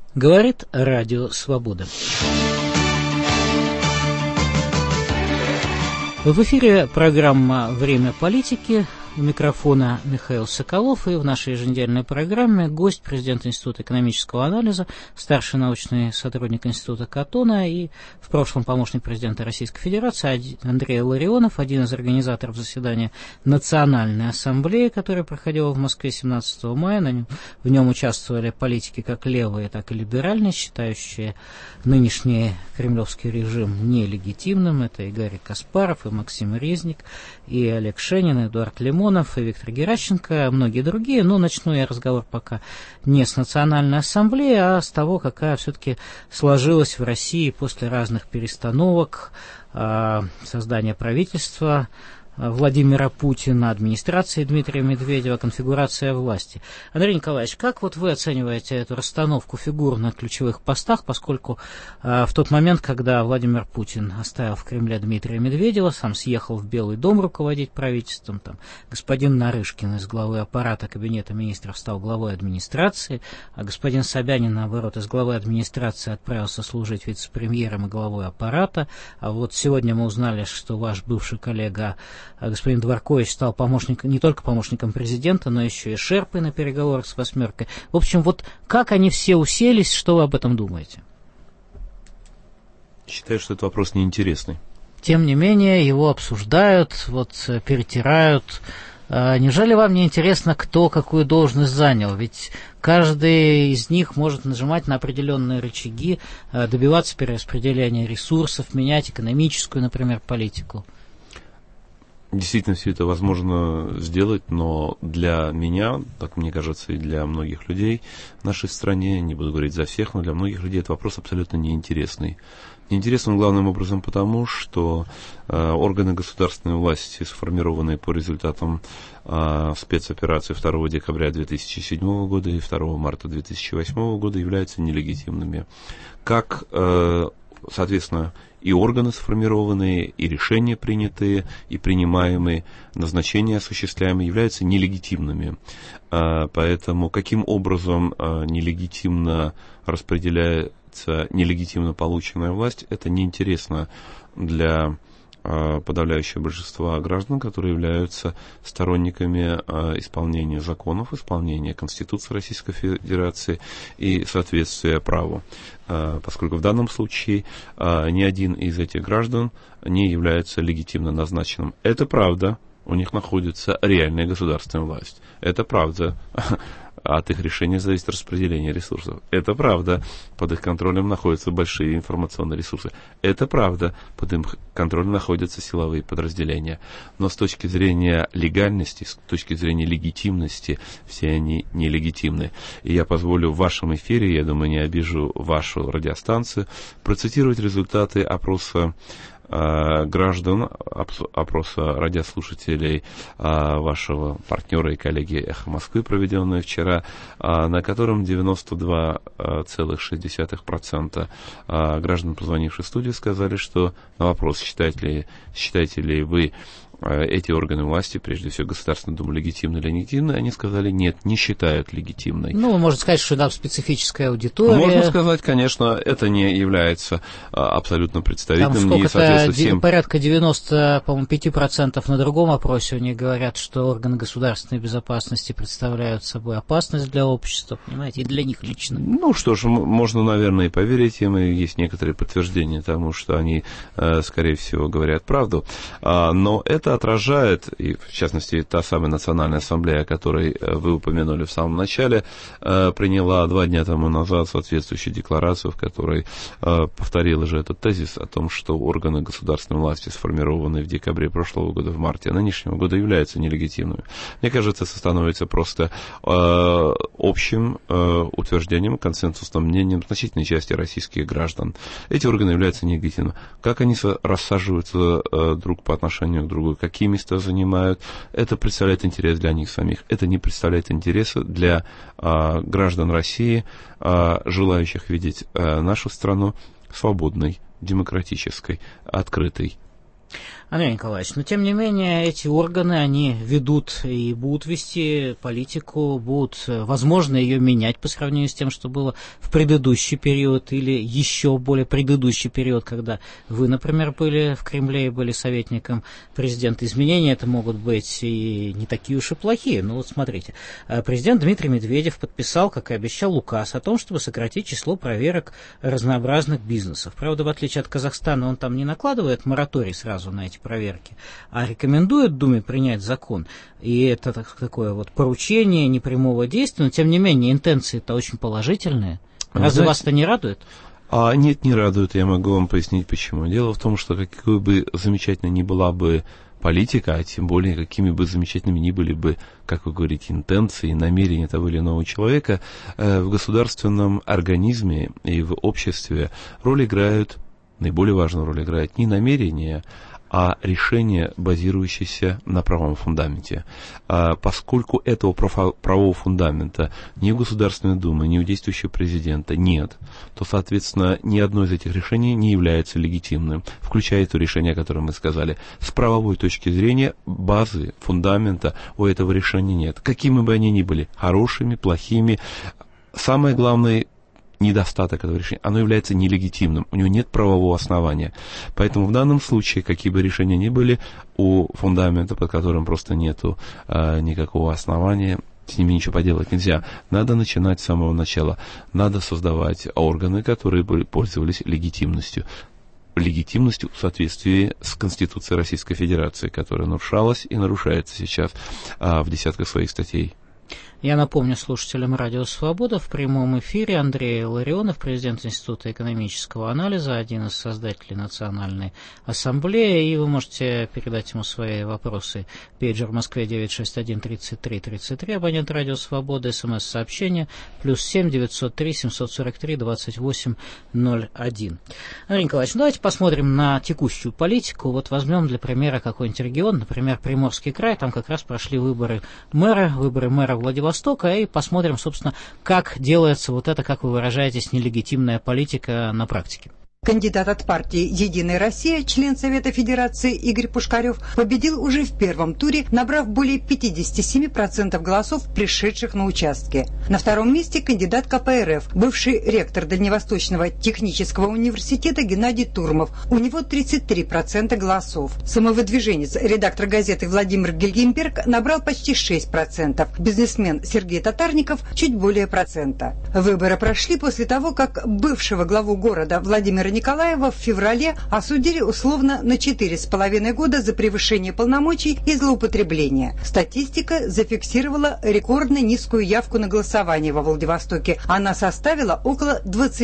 Говорит Радио Свобода. В эфире программа «Время политики». У микрофона Михаил Соколов, и в нашей еженедельной программе гость, президент Института экономического анализа, старший научный сотрудник Института Катона и в прошлом помощник президента Российской Федерации Андрей Ларионов, один из организаторов заседания Национальной ассамблеи, которое проходило в Москве 17 мая. В нем участвовали политики как левые, так и либеральные, считающие нынешний кремлевский режим нелегитимным. Это и Гарри Каспаров, и Максим Резник, и Олег Шенин, и Эдуард Лимонов, и Виктор Геращенко, многие другие. Но начну я разговор пока не с Национальной ассамблеи, а с того, какая все-таки сложилась в России после разных перестановок, создания правительства Владимира Путина, администрации Дмитрия Медведева, конфигурация власти. Андрей Николаевич, как вот вы оцениваете эту расстановку фигур на ключевых постах, поскольку в тот момент, когда Владимир Путин оставил в Кремле Дмитрия Медведева, сам съехал в Белый дом руководить правительством, там господин Нарышкин из главы аппарата Кабинета министров стал главой администрации, а господин Собянин, наоборот, из главы администрации отправился служить вице-премьером и главой аппарата. А вот сегодня мы узнали, что ваш бывший коллега господин Дворкович стал не только помощником президента, но еще и шерпой на переговорах с «восьмеркой». В общем, вот как они все уселись, что вы об этом думаете? Считаю, что этот вопрос неинтересный. Тем не менее, его обсуждают, перетирают. Неужели вам не интересно, кто какую должность занял? Ведь каждый из них может нажимать на определенные рычаги, добиваться перераспределения ресурсов, менять экономическую, например, политику. Действительно, все это возможно сделать, но для меня, так мне кажется, и для многих людей в нашей стране, не буду говорить за всех, но для многих людей этот вопрос абсолютно неинтересный. Неинтересен главным образом потому, что органы государственной власти, сформированные по результатам спецоперации 2 декабря 2007 года и 2 марта 2008 года, являются нелегитимными. Как, соответственно, и органы сформированные, и решения принятые, и принимаемые, назначения осуществляемые являются нелегитимными. Поэтому каким образом нелегитимно распределяется нелегитимно полученная власть, это неинтересно для подавляющего большинства граждан, которые являются сторонниками исполнения законов, исполнения Конституции Российской Федерации и соответствия праву. Поскольку в данном случае ни один из этих граждан не является легитимно назначенным. Это правда, у них находится реальная государственная власть. Это правда. От их решения зависит распределение ресурсов. Это правда. Под их контролем находятся большие информационные ресурсы. Это правда. Под их контролем находятся силовые подразделения. Но с точки зрения легальности, с точки зрения легитимности, все они нелегитимны. И я позволю в вашем эфире, я думаю, не обижу вашу радиостанцию, процитировать результаты опроса граждан, опроса радиослушателей вашего партнера и коллеги «Эхо Москвы», проведенного вчера, на котором 92,6% граждан, позвонивших в студию, сказали, что на вопрос, считаете ли вы эти органы власти, прежде всего Государственная Дума, легитимны или нелегитимны, они сказали, нет, не считают легитимной. Можно сказать, что там специфическая аудитория. Можно сказать, конечно, это не является абсолютно представительным. Там сколько-то, порядка 95% на другом опросе у них говорят, что органы государственной безопасности представляют собой опасность для общества, понимаете, и для них лично. Что ж, можно, наверное, и поверить им, и есть некоторые подтверждения тому, что они, скорее всего, говорят правду. Но это отражает, и в частности та самая Национальная ассамблея, о которой вы упомянули в самом начале, приняла 2 дня тому назад соответствующую декларацию, в которой повторила же этот тезис о том, что органы государственной власти, сформированные в декабре прошлого года, в марте нынешнего года, являются нелегитимными. Мне кажется, это становится просто общим утверждением, консенсусным мнением значительной части российских граждан. Эти органы являются нелегитимными. Как они рассаживаются друг по отношению к другу, какие места занимают, это представляет интерес для них самих. Это не представляет интереса для граждан России, желающих видеть нашу страну свободной, демократической, открытой, Андрей Николаевич, но тем не менее эти органы, они ведут и будут вести политику, будут, возможно, ее менять по сравнению с тем, что было в предыдущий период или еще более предыдущий период, когда вы, например, были в Кремле и были советником президента. Изменения это могут быть и не такие уж и плохие. Ну вот смотрите, президент Дмитрий Медведев подписал, как и обещал, указ о том, чтобы сократить число проверок разнообразных бизнесов. Правда, в отличие от Казахстана, он там не накладывает мораторий сразу на эти проверки, а рекомендует Думе принять закон. И это такое вот поручение непрямого действия, но тем не менее интенции-то очень положительные. Разве вас это не радует? Нет, не радует. Я могу вам пояснить, почему. Дело в том, что какой бы замечательной ни была бы политика, а тем более какими бы замечательными ни были бы, как вы говорите, интенции, намерения того или иного человека, в государственном организме и в обществе наиболее важную роль играют не намерения, а решение, базирующееся на правом фундаменте. Поскольку этого правового фундамента ни у Государственной Думы, ни у действующего президента нет, то, соответственно, ни одно из этих решений не является легитимным, включая то решение, о котором мы сказали. С правовой точки зрения базы, фундамента у этого решения нет. Какими бы они ни были, хорошими, плохими, самое главное – недостаток этого решения, оно является нелегитимным, у него нет правового основания. Поэтому в данном случае, какие бы решения ни были, у фундамента, под которым просто нету никакого основания, с ними ничего поделать нельзя. Надо начинать с самого начала. Надо создавать органы, которые бы пользовались легитимностью. Легитимностью в соответствии с Конституцией Российской Федерации, которая нарушалась и нарушается сейчас в десятках своих статей. Я напомню слушателям Радио Свобода, в прямом эфире Андрей Илларионов, президент Института экономического анализа, один из создателей Национальной ассамблеи, и вы можете передать ему свои вопросы. Пейджер в Москве 961-33-33, абонент Радио Свобода, СМС-сообщение, +7 903 743 2801. Андрей Николаевич, давайте посмотрим на текущую политику. Вот возьмем для примера какой-нибудь регион, например, Приморский край, там как раз прошли выборы мэра Владивостока, и посмотрим, собственно, как делается вот это, как вы выражаетесь, нелегитимная политика на практике. Кандидат от партии «Единая Россия», член Совета Федерации Игорь Пушкарев, победил уже в первом туре, набрав более 57% голосов, пришедших на участке. На втором месте кандидат КПРФ, бывший ректор Дальневосточного технического университета Геннадий Турмов. У него 33% голосов. Самовыдвиженец, редактор газеты Владимир Гильгенберг, набрал почти 6%. Бизнесмен Сергей Татарников – чуть более процента. Выборы прошли после того, как бывшего главу города Владимира Николаева в феврале осудили условно на 4,5 года за превышение полномочий и злоупотребление. Статистика зафиксировала рекордно низкую явку на голосование во Владивостоке. Она составила около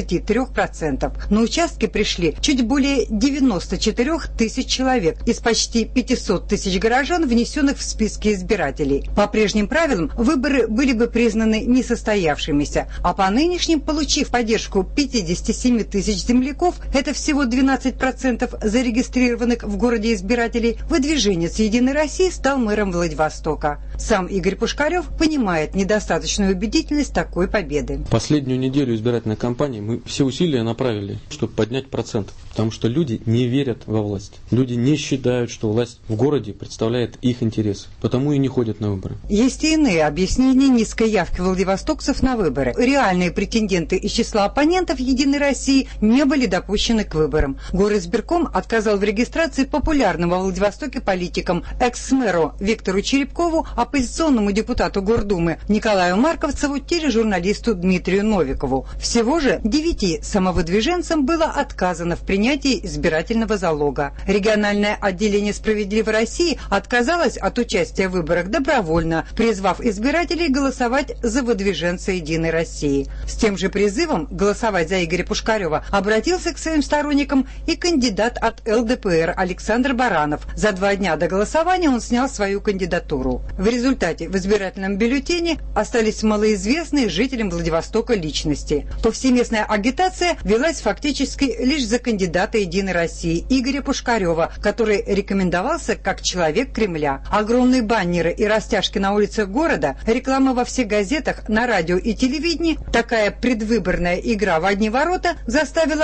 23%. На участки пришли чуть более 94 тысяч человек из почти 500 тысяч горожан, внесенных в списки избирателей. По прежним правилам выборы были бы признаны несостоявшимися, а по нынешним, получив поддержку 57 тысяч земляков, это всего 12% зарегистрированных в городе избирателей, выдвиженец «Единой России» стал мэром Владивостока. Сам Игорь Пушкарев понимает недостаточную убедительность такой победы. Последнюю неделю избирательной кампании мы все усилия направили, чтобы поднять процент, потому что люди не верят во власть. Люди не считают, что власть в городе представляет их интересы, потому и не ходят на выборы. Есть и иные объяснения низкой явки владивостокцев на выборы. Реальные претенденты из числа оппонентов «Единой России» не были допущены к выборам. Горизбирком отказал в регистрации популярного во Владивостоке политикам экс-мэру Виктору Черепкову, оппозиционному депутату Гордумы Николаю Марковцеву, тележурналисту Дмитрию Новикову. Всего же 9 самовыдвиженцам было отказано в принятии избирательного залога. Региональное отделение «Справедливой России» отказалось от участия в выборах добровольно, призвав избирателей голосовать за выдвиженца «Единой России». С тем же призывом голосовать за Игоря Пушкарева обратился к своим сторонникам и кандидат от ЛДПР Александр Баранов. За 2 дня до голосования он снял свою кандидатуру. В результате в избирательном бюллетене остались малоизвестные жителям Владивостока личности. Повсеместная агитация велась фактически лишь за кандидата «Единой России» Игоря Пушкарева, который рекомендовался как человек Кремля. Огромные баннеры и растяжки на улицах города, реклама во всех газетах, на радио и телевидении, такая предвыборная игра в одни ворота заставила многих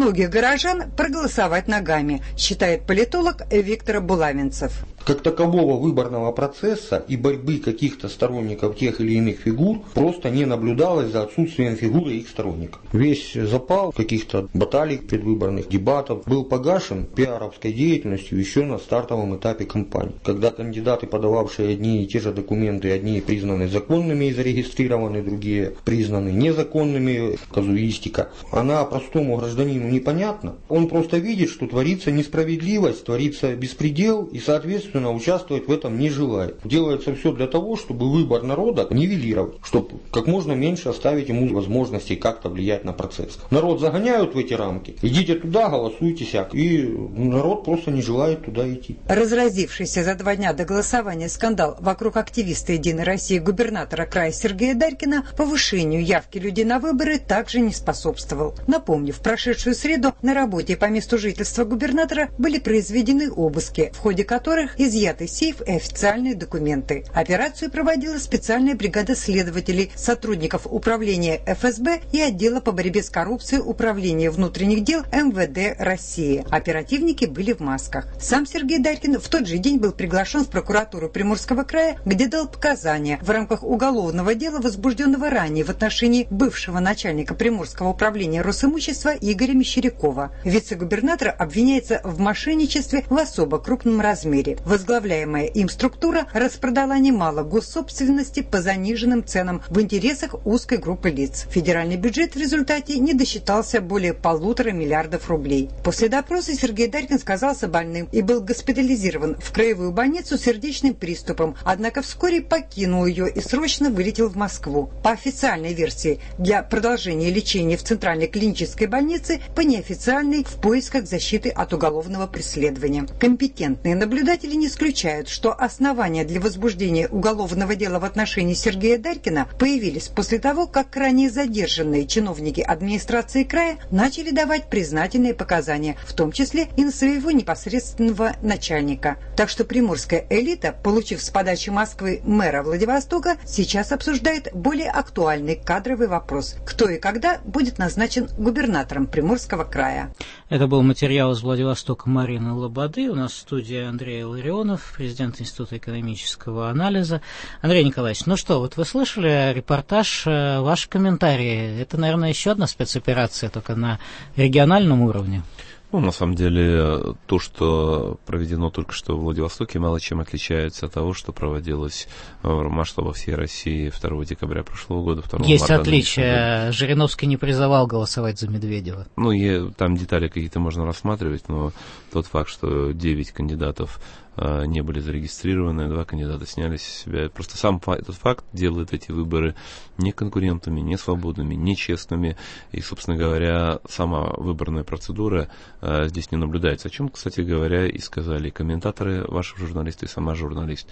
многих горожан проголосовать ногами, считает политолог Виктор Булавинцев. Как такового выборного процесса и борьбы каких-то сторонников тех или иных фигур просто не наблюдалось за отсутствием фигуры их сторонников. Весь запал каких-то баталий, предвыборных дебатов был погашен пиаровской деятельностью еще на стартовом этапе кампании, когда кандидаты, подававшие одни и те же документы, одни признаны законными и зарегистрированы, другие признаны незаконными, казуистика, она простому гражданину непонятна. Он просто видит, что творится несправедливость, творится беспредел и, соответственно, участвовать в этом не желает. Делается все для того, чтобы выбор народа нивелировать, чтобы как можно меньше оставить ему возможности как-то влиять на процесс. Народ загоняют в эти рамки, идите туда, голосуйте сяк, и народ просто не желает туда идти. Разразившийся за 2 дня до голосования скандал вокруг активиста «Единой России» губернатора края Сергея Дарькина повышению явки людей на выборы также не способствовал. Напомню, в прошедшую среду на работе по месту жительства губернатора были произведены обыски, в ходе которых изъяты сейф и официальные документы. Операцию проводила специальная бригада следователей, сотрудников управления ФСБ и отдела по борьбе с коррупцией Управления внутренних дел МВД России. Оперативники были в масках. Сам Сергей Дарькин в тот же день был приглашен в прокуратуру Приморского края, где дал показания в рамках уголовного дела, возбужденного ранее в отношении бывшего начальника Приморского управления Росимущества Игоря Мещерякова. Вице-губернатор обвиняется в мошенничестве в особо крупном размере. Возглавляемая им структура распродала немало госсобственности по заниженным ценам в интересах узкой группы лиц. Федеральный бюджет в результате не досчитался более 1,5 миллиарда рублей. После допроса Сергей Дарькин сказался больным и был госпитализирован в краевую больницу с сердечным приступом, однако вскоре покинул ее и срочно вылетел в Москву. По официальной версии, для продолжения лечения в Центральной клинической больнице, по неофициальной в поисках защиты от уголовного преследования. Компетентные наблюдатели не исключают, что основания для возбуждения уголовного дела в отношении Сергея Дарькина появились после того, как ранее задержанные чиновники администрации края начали давать признательные показания, в том числе и на своего непосредственного начальника. Так что приморская элита, получив с подачи Москвы мэра Владивостока, сейчас обсуждает более актуальный кадровый вопрос: кто и когда будет назначен губернатором Приморского края. Это был материал из Владивостока Марины Лободы. У нас в студии Андрей Ларионов, президент Института экономического анализа. Андрей Николаевич, ну что, вот вы слышали репортаж, ваши комментарии. Это, наверное, еще одна спецоперация, только на региональном уровне. Ну, на самом деле, то, что проведено только что в Владивостоке, мало чем отличается от того, что проводилось в масштабах всей России 2 декабря прошлого года. 2 Есть марта отличия. Жириновский не призывал голосовать за Медведева. Ну, там детали какие-то можно рассматривать, но тот факт, что 9 кандидатов не были зарегистрированы, 2 кандидата сняли с себя. Просто сам этот факт делает эти выборы не конкурентными, не свободными, не честными. И, собственно говоря, сама выборная процедура здесь не наблюдается. О чем, кстати говоря, и сказали комментаторы, ваши журналисты и сама журналист.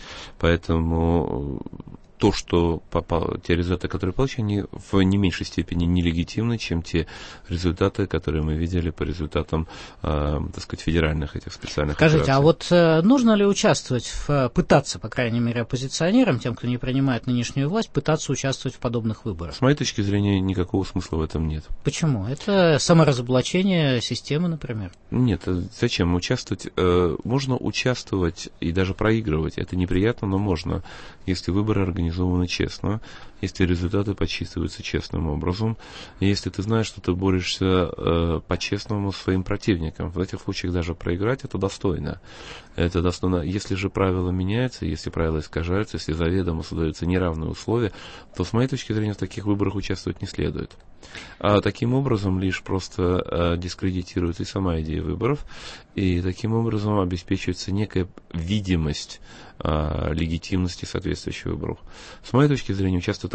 Поэтому то, что те результаты, которые получили, они в не меньшей степени нелегитимны, чем те результаты, которые мы видели по результатам, так сказать, федеральных этих специальных Скажите, операций. а вот нужно ли участвовать, пытаться, по крайней мере, оппозиционерам, тем, кто не принимает нынешнюю власть, пытаться участвовать в подобных выборах? С моей точки зрения, никакого смысла в этом нет. Почему? Это саморазоблачение системы, например? Нет, зачем участвовать? Можно участвовать и даже проигрывать. Это неприятно, но можно, если выборы организованы честно, если результаты подсчитываются честным образом, и если ты знаешь, что ты борешься по-честному с своим противником. В этих случаях даже проиграть это достойно. Это достойно. Если же правила меняются, если правила искажаются, если заведомо создаются неравные условия, то, с моей точки зрения, в таких выборах участвовать не следует. А таким образом лишь просто дискредитируется и сама идея выборов, и таким образом обеспечивается некая видимость легитимности соответствующих выборов. С моей точки зрения, участвовать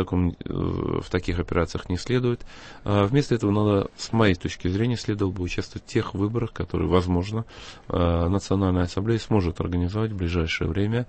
в таких операциях не следует. Вместо этого надо, с моей точки зрения, следовало бы участвовать в тех выборах, которые, возможно, Национальная ассамблея сможет организовать в ближайшее время,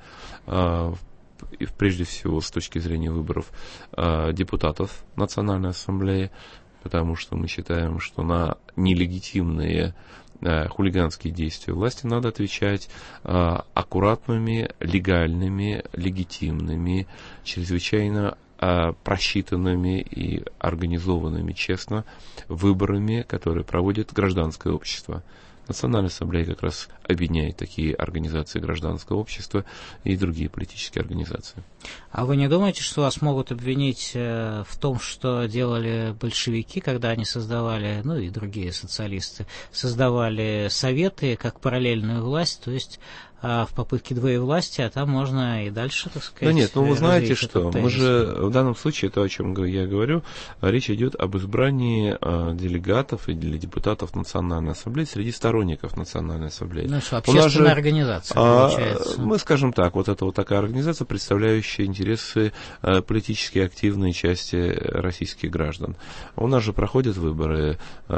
и прежде всего с точки зрения выборов депутатов Национальной ассамблеи, потому что мы считаем, что на нелегитимные хулиганские действия власти надо отвечать аккуратными, легальными, легитимными, чрезвычайно просчитанными и организованными честно выборами, которые проводит гражданское общество. Национальная ассамблея как раз объединяет такие организации гражданского общества и другие политические организации. А вы не думаете, что вас могут обвинить в том, что делали большевики, когда они создавали, ну и другие социалисты, создавали советы как параллельную власть, то есть в попытке двоевластия, а там можно и дальше, так сказать. Да нет, ну вы знаете что, мы же в данном случае, то, о чем я говорю, речь идет об избрании делегатов или депутатов Национальной ассамблеи среди сторонников Национальной ассамблеи. Ну что, общественная организация, получается. Мы скажем так, вот это вот такая организация, представляющая интересы политически активной части российских граждан. У нас же проходят выборы,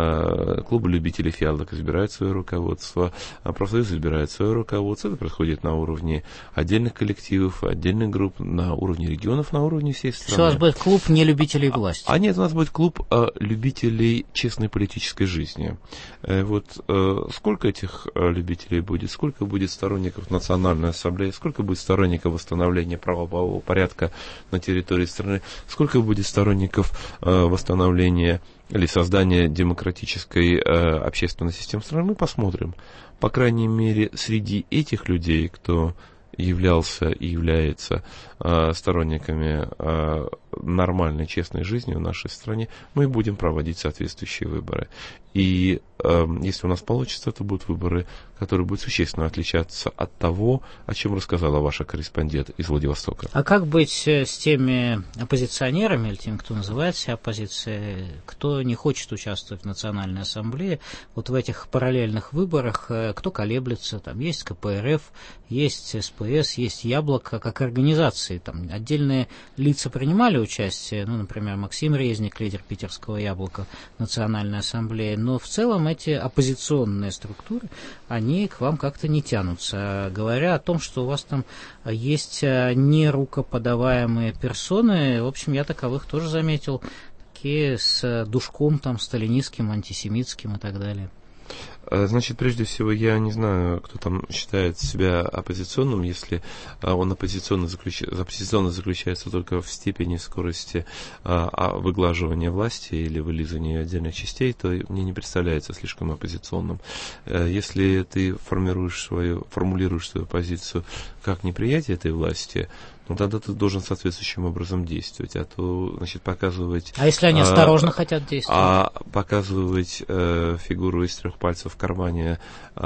клубы любителей фиалок избирают свое руководство, профсоюз избирает свое руководство. Это происходит на уровне отдельных коллективов, отдельных групп, на уровне регионов, на уровне всей страны. Что у вас будет клуб не любителей власти? Нет, у нас будет клуб любителей честной политической жизни. Вот сколько этих любителей будет, сколько будет сторонников Национальной ассамблеи, сколько будет сторонников восстановления правового порядка на территории страны, сколько будет сторонников восстановления или создания демократической общественной системы страны, мы посмотрим. По крайней мере, среди этих людей, кто являлся и является сторонниками нормальной, честной жизни в нашей стране, мы будем проводить соответствующие выборы. И если у нас получится, это будут выборы, которые будут существенно отличаться от того, о чем рассказала ваша корреспондент из Владивостока. А как быть с теми оппозиционерами, или теми, кто называет себя оппозицией, кто не хочет участвовать в Национальной ассамблее, вот в этих параллельных выборах, кто колеблется, там есть КПРФ, есть СПС, есть Яблоко, как организации, там отдельные лица принимали участие, ну, например, Максим Резник, лидер питерского Яблока, Национальной ассамблеи, но в целом эти оппозиционные структуры, они к вам как-то не тянутся. Говоря о том, что у вас там есть нерукоподаваемые персоны, в общем, я таковых тоже заметил, такие с душком там сталинистским, антисемитским и так далее. Значит, прежде всего, я не знаю, кто там считает себя оппозиционным, если он оппозиционно заключается только в степени скорости выглаживания власти или вылизывания отдельных частей, то мне не представляется слишком оппозиционным. Если ты формулируешь свою позицию как неприятие этой власти, ну, тогда ты должен соответствующим образом действовать, а то, значит, показывать... А если они осторожно хотят действовать? Показывать фигуру из 3 пальцев в кармане,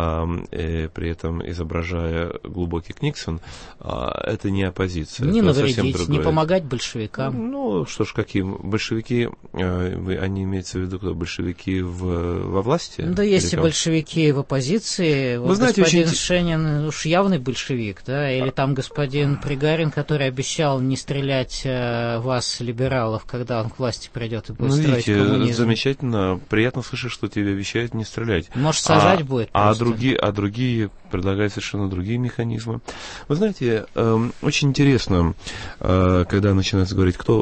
при этом изображая глубокий Книксон, это не оппозиция. Не это навредить, не помогать большевикам. Ну, что ж, каким? Большевики, они имеются в виду, кто? Большевики во власти? Да, есть и большевики в оппозиции. Вот знаете, господин Шенин уж явный большевик, да, или там господин Пригарин, который обещал не стрелять вас, либералов, когда он к власти придет и будет строить коммунизм. Замечательно. Приятно слышать, что тебе обещают не стрелять. Может, сажать будет просто. Другие предлагают совершенно другие механизмы. Вы знаете, очень интересно, когда начинается говорить, кто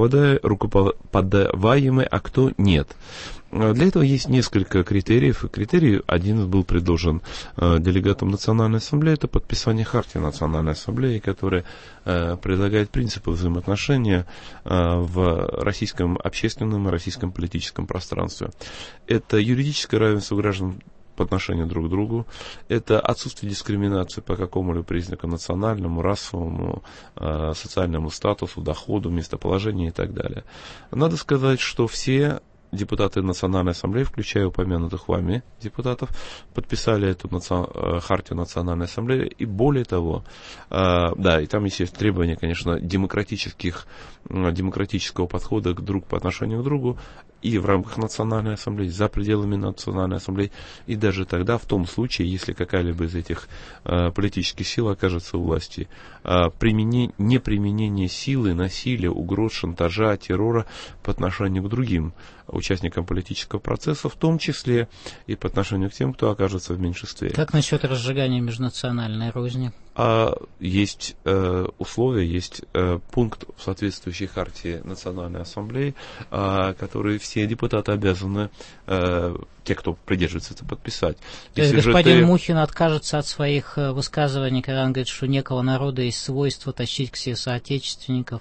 рукоподаваемый, а кто нет. Для этого есть несколько критериев. Критерий один был предложен делегатам Национальной ассамблеи, это подписание хартии Национальной ассамблеи, которая предлагает принципы взаимоотношения в российском общественном и российском политическом пространстве. Это юридическое равенство граждан по отношению друг к другу, это отсутствие дискриминации по какому-либо признаку национальному, расовому, социальному статусу, доходу, местоположению и так далее. Надо сказать, что все депутаты Национальной ассамблеи, включая упомянутых вами депутатов, подписали эту хартию Национальной ассамблеи, и более того, да, и там есть требования, конечно, демократического подхода по отношению к другу, и в рамках Национальной ассамблеи, за пределами Национальной ассамблеи, и даже тогда, в том случае, если какая-либо из этих политических сил окажется у власти, неприменение силы, насилия, угроз, шантажа, террора по отношению к другим участникам политического процесса, в том числе и по отношению к тем, кто окажется в меньшинстве. Как насчет разжигания межнациональной розни? Есть условия, есть пункт в соответствующей хартии Национальной ассамблеи, который все депутаты обязаны, те, кто придерживается, это подписать. То есть господин Мухин откажется от своих высказываний, когда он говорит, что некого народа есть свойство тащить к себе соотечественников,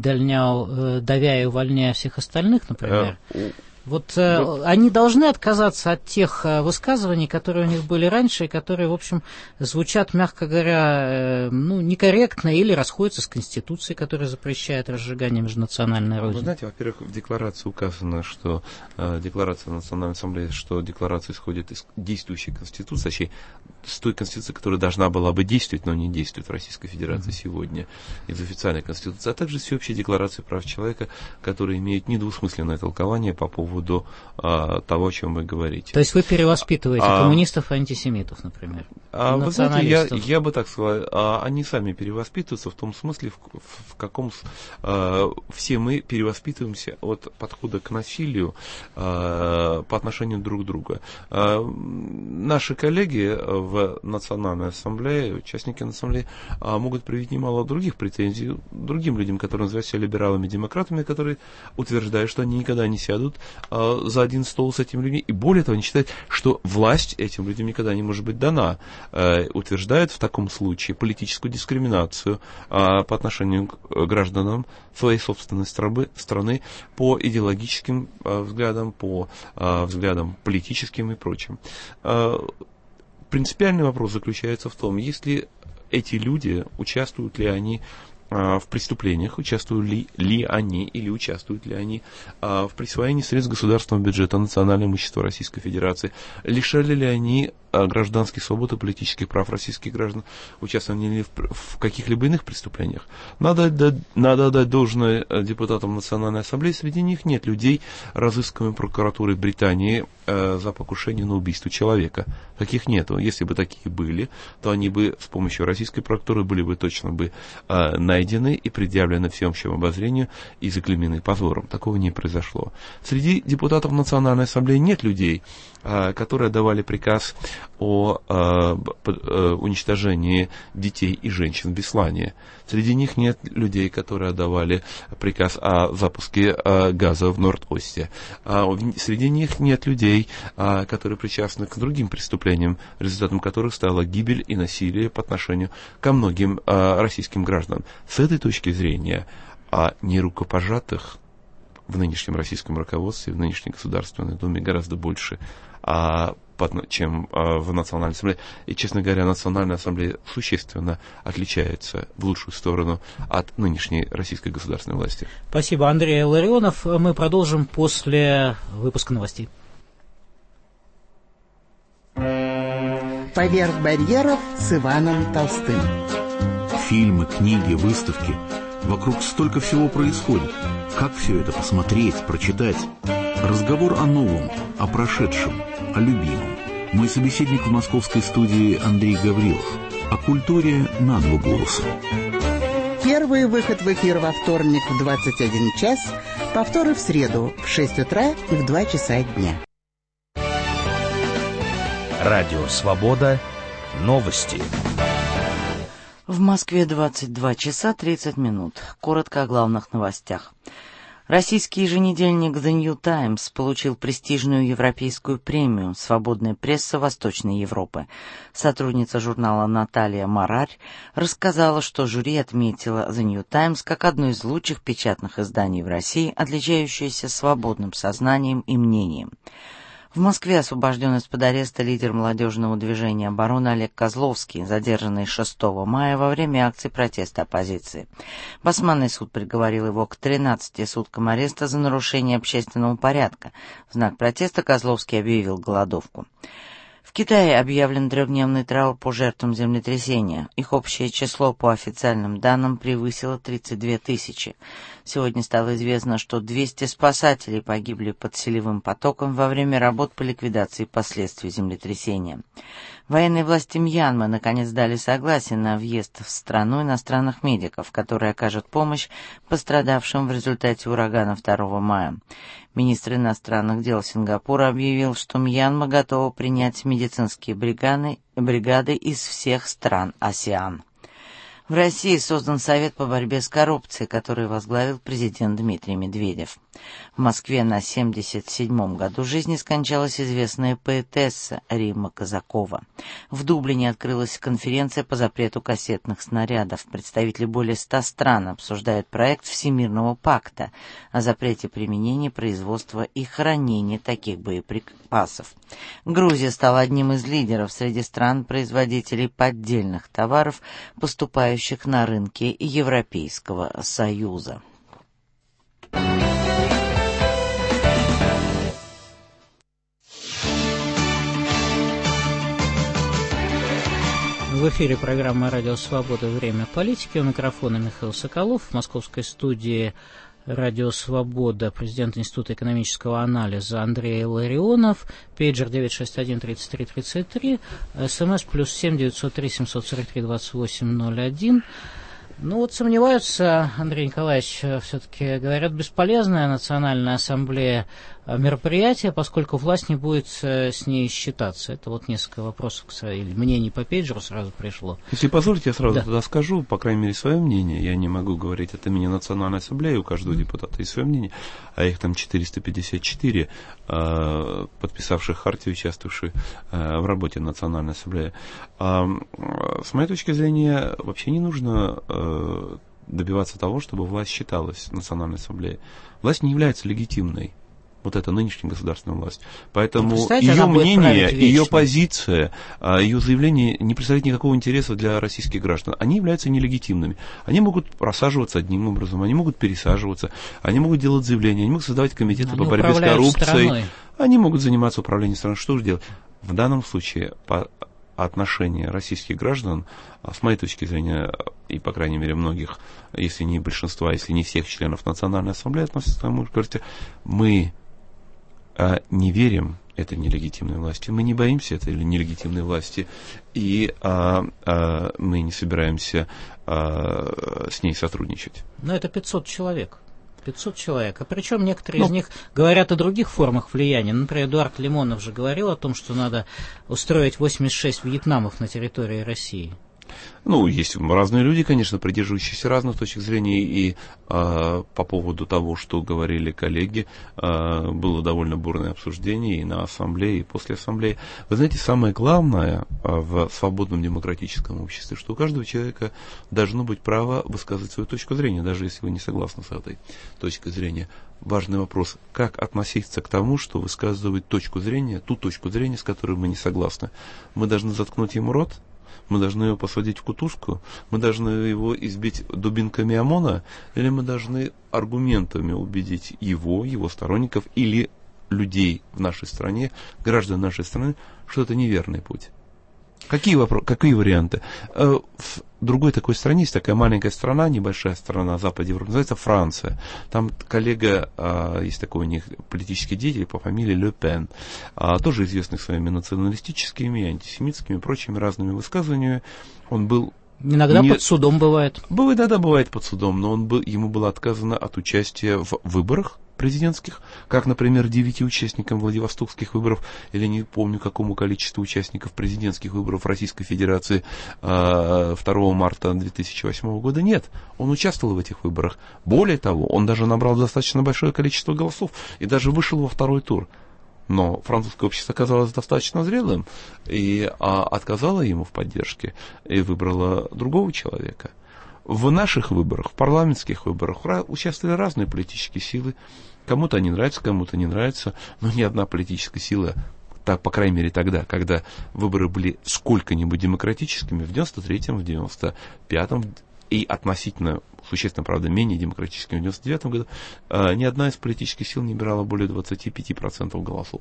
давя и увольняя всех остальных, например? Вот они должны отказаться от тех высказываний, которые у них были раньше, и которые, в общем, звучат, мягко говоря, некорректно или расходятся с Конституцией, которая запрещает разжигание межнациональной родины. Вы знаете, во-первых, в декларации указано, что декларация Национальной Ассамблеи, что декларация исходит из действующей Конституции, точнее, с той Конституции, которая должна была бы действовать, но не действует в Российской Федерации сегодня, из официальной Конституции, а также всеобщей декларации прав человека, которая имеет недвусмысленное толкование по поводу того, о чем вы говорите. То есть вы перевоспитываете коммунистов и антисемитов, например? Вы знаете, я бы так сказал, они сами перевоспитываются в том смысле, в каком все мы перевоспитываемся от подхода к насилию по отношению друг к другу. Наши коллеги в Национальной Ассамблее, участники Ассамблеи, могут проявить немало других претензий другим людям, которые называют себя либералами, демократами, которые утверждают, что они никогда не сядут за один стол с этими людьми, и более того, они считают, что власть этим людям никогда не может быть дана. Утверждают в таком случае политическую дискриминацию по отношению к гражданам своей собственной страны по идеологическим взглядам, по взглядам политическим и прочим. Принципиальный вопрос заключается в том, если эти люди, участвуют ли они в преступлениях, участвуют ли они или участвуют ли они в присвоении средств государственного бюджета, национального имущества Российской Федерации, лишали ли они гражданских свобод и политических прав российских граждан, участвовали ли в каких-либо иных преступлениях. Надо отдать должное депутатам Национальной Ассамблеи, среди них нет людей, разыскиваемых прокуратурой Британии за покушение на убийство человека. Таких нету. Если бы такие были, то они бы с помощью российской прокуратуры были бы точно найдены и предъявлены всеобщему обозрению и заклеймены позором. Такого не произошло. Среди депутатов Национальной Ассамблеи нет людей, которые отдавали приказ о уничтожении детей и женщин в Беслане. Среди них нет людей, которые отдавали приказ о запуске газа в Норд-Осте. Среди них нет людей, которые причастны к другим преступлениям, результатом которых стала гибель и насилие по отношению ко многим российским гражданам. С этой точки зрения, не рукопожатых в нынешнем российском руководстве, в нынешней Государственной Думе гораздо больше, чем в Национальной Ассамблее. И, честно говоря, Национальная Ассамблея существенно отличается в лучшую сторону от нынешней российской государственной власти. Спасибо, Андрей Ларионов. Мы продолжим после выпуска новостей. «Поверх барьеров» с Иваном Толстым. Фильмы, книги, выставки. Вокруг столько всего происходит. Как все это посмотреть, прочитать? Разговор о новом, о прошедшем, о любимом. Мой собеседник в московской студии Андрей Гаврилов. О культуре на два голоса. Первый выход в эфир во вторник в 21 час, повторы в среду в 6 утра и в 2 часа дня. Радио «Свобода». Новости. В Москве 22 часа 30 минут. Коротко о главных новостях. Российский еженедельник The New Times получил престижную европейскую премию «Свободная пресса Восточной Европы». Сотрудница журнала Наталья Марарь рассказала, что жюри отметила The New Times как одно из лучших печатных изданий в России, отличающееся свободным сознанием и мнением. В Москве освобожден из-под ареста лидер молодежного движения обороны Олег Козловский, задержанный 6 мая во время акции протеста оппозиции. Басманный суд приговорил его к 13 суткам ареста за нарушение общественного порядка. В знак протеста Козловский объявил голодовку. В Китае объявлен трехдневный траур по жертвам землетрясения. Их общее число, по официальным данным, превысило 32 тысячи. Сегодня стало известно, что 200 спасателей погибли под селевым потоком во время работ по ликвидации последствий землетрясения. Военные власти Мьянмы наконец дали согласие на въезд в страну иностранных медиков, которые окажут помощь пострадавшим в результате урагана 2 мая. Министр иностранных дел Сингапура объявил, что Мьянма готова принять медицинские бригады из всех стран АСЕАН. В России создан Совет по борьбе с коррупцией, который возглавил президент Дмитрий Медведев. В Москве на 77-м году жизни скончалась известная поэтесса Римма Казакова. В Дублине открылась конференция по запрету кассетных снарядов. Представители более 100 стран обсуждают проект Всемирного пакта о запрете применения, производства и хранения таких боеприпасов. Грузия стала одним из лидеров среди стран-производителей поддельных товаров, поступающих на рынки Европейского Союза. В эфире программа «Радио Свобода. Время политики». У микрофона Михаил Соколов. В московской студии «Радио Свобода» президент Института экономического анализа Андрей Ларионов. Пейджер 961-33-33. СМС +7 903 743 2801. Ну вот сомневаются, Андрей Николаевич, все-таки говорят, бесполезная национальная ассамблея мероприятие, поскольку власть не будет с ней считаться. Это вот несколько вопросов или мнений по пейджеру сразу пришло. Если позволите, я сразу туда скажу, по крайней мере, свое мнение. Я не могу говорить от имени Национальной ассамблеи, у каждого депутата есть свое мнение, а их там 454, подписавших хартию, участвовавших в работе Национальной ассамблеи. С моей точки зрения, вообще не нужно добиваться того, чтобы власть считалась Национальной ассамблеей. Власть не является легитимной. Вот это нынешняя государственная власть. Поэтому ее мнение, ее позиция, ее заявление не представляет никакого интереса для российских граждан. Они являются нелегитимными. Они могут просаживаться одним образом, они могут пересаживаться, они могут делать заявления, они могут создавать комитеты по борьбе с коррупцией. Страной. Они могут заниматься управлением страной. Что же делать? В данном случае по отношению российских граждан, с моей точки зрения, и, по крайней мере, многих, если не большинства, если не всех членов Национальной ассамблеи относятся к тому, что мы не верим этой нелегитимной власти, мы не боимся этой нелегитимной власти, и мы не собираемся с ней сотрудничать. Но это 500 человек. 500 человек. А причем некоторые из них говорят о других формах влияния. Например, Эдуард Лимонов же говорил о том, что надо устроить 86 вьетнамов на территории России. Ну, есть разные люди, конечно, придерживающиеся разных точек зрения, и по поводу того, что говорили коллеги, было довольно бурное обсуждение и на ассамблее, и после ассамблеи. Вы знаете, самое главное в свободном демократическом обществе, что у каждого человека должно быть право высказывать свою точку зрения, даже если вы не согласны с этой точкой зрения. Важный вопрос, как относиться к тому, что высказывает точку зрения, ту точку зрения, с которой мы не согласны. Мы должны заткнуть ему рот? Мы должны его посадить в кутузку, мы должны его избить дубинками ОМОНа, или мы должны аргументами убедить его сторонников или людей в нашей стране, граждан нашей страны, что это неверный путь. Какие варианты? В другой такой стране есть такая маленькая страна, небольшая страна на западе Европы, называется Франция. Там коллега, есть такой у них политический деятель по фамилии Ле Пен, тоже известный своими националистическими, антисемитскими и прочими разными высказываниями. Он был... Иногда под судом бывает. Иногда бывает под судом, но ему было отказано от участия в выборах президентских, как, например, 9 участникам Владивостокских выборов, или не помню, какому количеству участников президентских выборов Российской Федерации 2 марта 2008 года. Нет, он участвовал в этих выборах. Более того, он даже набрал достаточно большое количество голосов и даже вышел во второй тур. Но французское общество оказалось достаточно зрелым и отказало ему в поддержке и выбрало другого человека. В наших выборах, в парламентских выборах участвовали разные политические силы. Кому-то они нравятся, кому-то не нравятся, но ни одна политическая сила, так, по крайней мере тогда, когда выборы были сколько-нибудь демократическими, в 93-м, в 95-м и относительно, существенно, правда, менее демократическими в 99-м году, ни одна из политических сил не набирала более 25% голосов.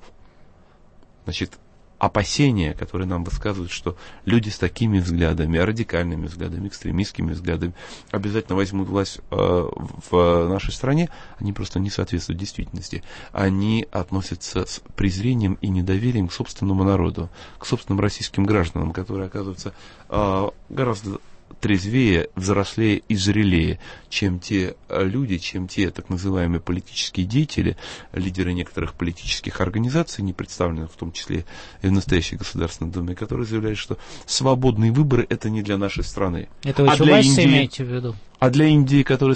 Значит, опасения, которые нам высказывают, что люди с такими взглядами, радикальными взглядами, экстремистскими взглядами обязательно возьмут власть в нашей стране, они просто не соответствуют действительности. Они относятся с презрением и недоверием к собственному народу, к собственным российским гражданам, которые оказываются гораздо трезвее, взрослее и зрелее, чем те люди, чем те так называемые политические деятели, лидеры некоторых политических организаций, не представленных в том числе и в настоящей Государственной Думе, которые заявляют, что свободные выборы — это не для нашей страны. Это вы Чубайса имеете в виду? А для Индии, которая с